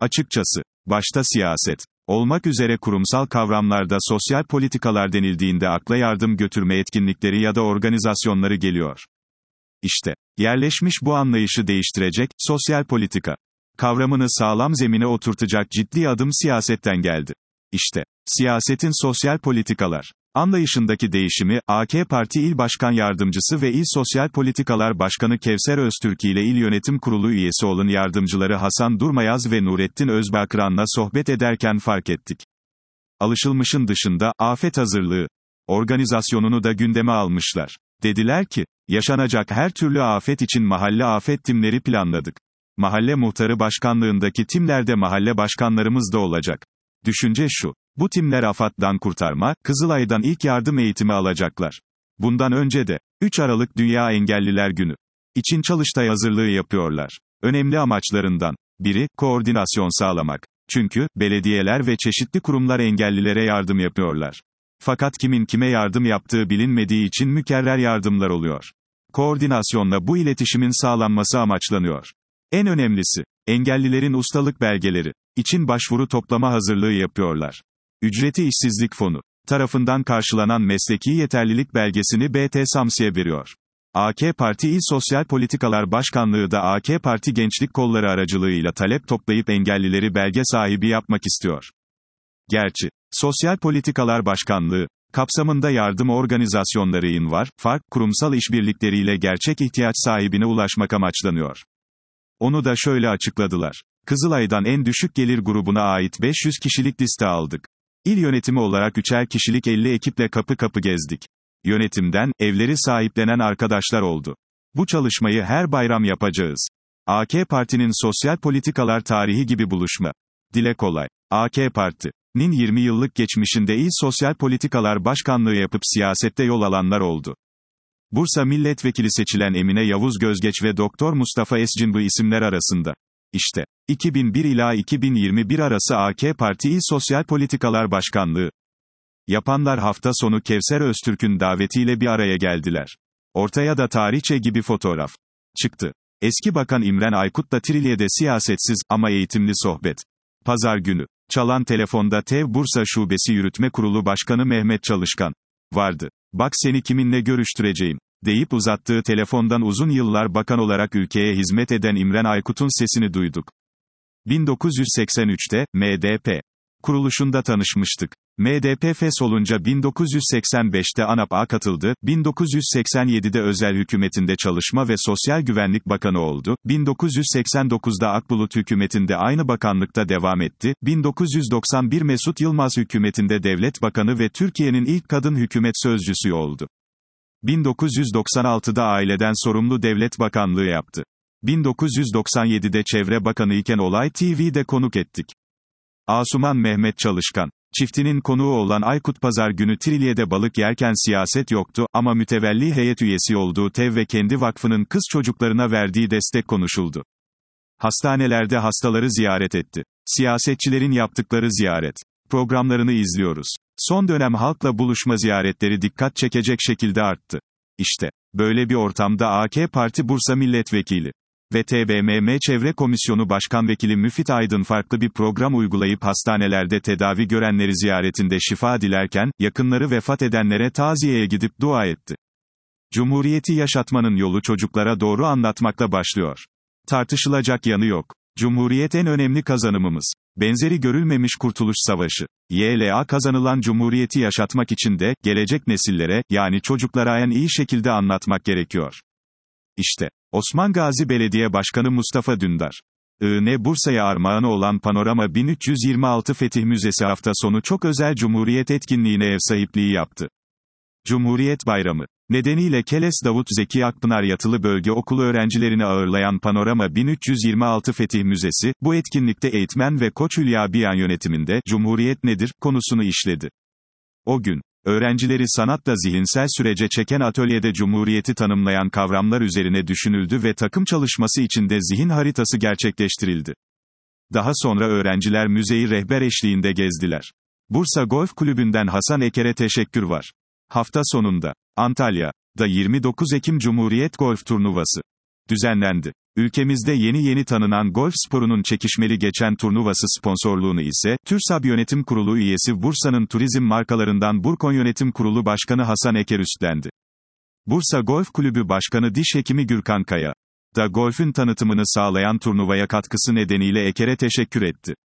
Açıkçası, başta siyaset olmak üzere kurumsal kavramlarda sosyal politikalar denildiğinde akla yardım götürme etkinlikleri ya da organizasyonları geliyor. İşte, yerleşmiş bu anlayışı değiştirecek, sosyal politika kavramını sağlam zemine oturtacak ciddi adım siyasetten geldi. İşte, siyasetin sosyal politikalar anlayışındaki değişimi, AK Parti İl Başkan Yardımcısı ve İl Sosyal Politikalar Başkanı Kevser Öztürk ile İl Yönetim Kurulu üyesi olan yardımcıları Hasan Durmayaz ve Nurettin Özbakıran'la sohbet ederken fark ettik. Alışılmışın dışında, afet hazırlığı organizasyonunu da gündeme almışlar. Dediler ki, yaşanacak her türlü afet için mahalle afet timleri planladık. Mahalle muhtarı başkanlığındaki timlerde mahalle başkanlarımız da olacak. Düşünce şu, bu timler AFAD'dan kurtarma, Kızılay'dan ilk yardım eğitimi alacaklar. Bundan önce de, 3 Aralık Dünya Engelliler Günü için çalıştay hazırlığı yapıyorlar. Önemli amaçlarından biri, koordinasyon sağlamak. Çünkü, belediyeler ve çeşitli kurumlar engellilere yardım yapıyorlar. Fakat kimin kime yardım yaptığı bilinmediği için mükerrer yardımlar oluyor. Koordinasyonla bu iletişimin sağlanması amaçlanıyor. En önemlisi, engellilerin ustalık belgeleri için başvuru toplama hazırlığı yapıyorlar. Ücreti işsizlik fonu tarafından karşılanan mesleki yeterlilik belgesini BT Samsi'ye veriyor. AK Parti İl Sosyal Politikalar Başkanlığı da AK Parti Gençlik Kolları aracılığıyla talep toplayıp engellileri belge sahibi yapmak istiyor. Gerçi, Sosyal Politikalar Başkanlığı kapsamında yardım organizasyonları var, kurumsal işbirlikleriyle gerçek ihtiyaç sahibine ulaşmak amaçlanıyor. Onu da şöyle açıkladılar. Kızılay'dan en düşük gelir grubuna ait 500 kişilik liste aldık. İl yönetimi olarak 3'er kişilik 50 ekiple kapı kapı gezdik. Yönetimden, evleri sahiplenen arkadaşlar oldu. Bu çalışmayı her bayram yapacağız. AK Parti'nin sosyal politikalar tarihi gibi buluşma. Dile kolay. AK Parti'nin 20 yıllık geçmişinde İl Sosyal Politikalar Başkanlığı yapıp siyasette yol alanlar oldu. Bursa Milletvekili seçilen Emine Yavuz Gözgeç ve Doktor Mustafa Escin bu isimler arasında. İşte, 2001 ila 2021 arası AK Parti İl Sosyal Politikalar Başkanlığı yapanlar hafta sonu Kevser Öztürk'ün davetiyle bir araya geldiler. Ortaya da tarihçe gibi fotoğraf çıktı. Eski Bakan İmren Aykut'la Trilye'de siyasetsiz ama eğitimli sohbet. Pazar günü, çalan telefonda TEV Bursa Şubesi Yürütme Kurulu Başkanı Mehmet Çalışkan vardı. Bak seni kiminle görüştüreceğim deyip uzattığı telefondan uzun yıllar bakan olarak ülkeye hizmet eden İmren Aykut'un sesini duyduk. 1983'te, MDP kuruluşunda tanışmıştık. MDP olunca 1985'te ANAP'a katıldı, 1987'de özel hükümetinde Çalışma ve Sosyal Güvenlik Bakanı oldu, 1989'da Akbulut hükümetinde aynı bakanlıkta devam etti, 1991 Mesut Yılmaz hükümetinde Devlet Bakanı ve Türkiye'nin ilk kadın hükümet sözcüsü oldu. 1996'da aileden sorumlu devlet bakanlığı yaptı. 1997'de Çevre Bakanı iken Olay TV'de konuk ettik. Asuman Mehmet Çalışkan çiftinin konuğu olan Aykut pazar günü Trilye'de balık yerken siyaset yoktu ama mütevelli heyet üyesi olduğu TEV ve kendi vakfının kız çocuklarına verdiği destek konuşuldu. Hastanelerde hastaları ziyaret etti. Siyasetçilerin yaptıkları ziyaret programlarını izliyoruz. Son dönem halkla buluşma ziyaretleri dikkat çekecek şekilde arttı. İşte, böyle bir ortamda AK Parti Bursa Milletvekili ve TBMM Çevre Komisyonu Başkan Vekili Müfit Aydın farklı bir program uygulayıp hastanelerde tedavi görenleri ziyaretinde şifa dilerken, yakınları vefat edenlere taziyeye gidip dua etti. Cumhuriyeti yaşatmanın yolu çocuklara doğru anlatmakla başlıyor. Tartışılacak yanı yok. Cumhuriyet en önemli kazanımımız. Benzeri görülmemiş Kurtuluş Savaşı. YLA kazanılan Cumhuriyeti yaşatmak için de, gelecek nesillere, yani çocuklara en iyi şekilde anlatmak gerekiyor. İşte, Osman Gazi Belediye Başkanı Mustafa Dündar. Bursa'ya armağanı olan Panorama 1326 Fetih Müzesi hafta sonu çok özel Cumhuriyet etkinliğine ev sahipliği yaptı. Cumhuriyet Bayramı nedeniyle Keles Davut Zeki Akpınar Yatılı Bölge Okulu öğrencilerini ağırlayan Panorama 1326 Fetih Müzesi, bu etkinlikte eğitmen ve Koç Hülya Biyan yönetiminde, Cumhuriyet nedir, konusunu işledi. O gün, öğrencileri sanatla zihinsel sürece çeken atölyede Cumhuriyeti tanımlayan kavramlar üzerine düşünüldü ve takım çalışması içinde zihin haritası gerçekleştirildi. Daha sonra öğrenciler müzeyi rehber eşliğinde gezdiler. Bursa Golf Kulübü'nden Hasan Eker'e teşekkür var. Hafta sonunda, Antalya'da 29 Ekim Cumhuriyet Golf Turnuvası düzenlendi. Ülkemizde yeni tanınan golf sporunun çekişmeli geçen turnuvası sponsorluğunu ise, TÜRSAB Yönetim Kurulu üyesi Bursa'nın turizm markalarından Burkon Yönetim Kurulu Başkanı Hasan Eker üstlendi. Bursa Golf Kulübü Başkanı Diş Hekimi Gürkan Kaya da golfün tanıtımını sağlayan turnuvaya katkısı nedeniyle Eker'e teşekkür etti.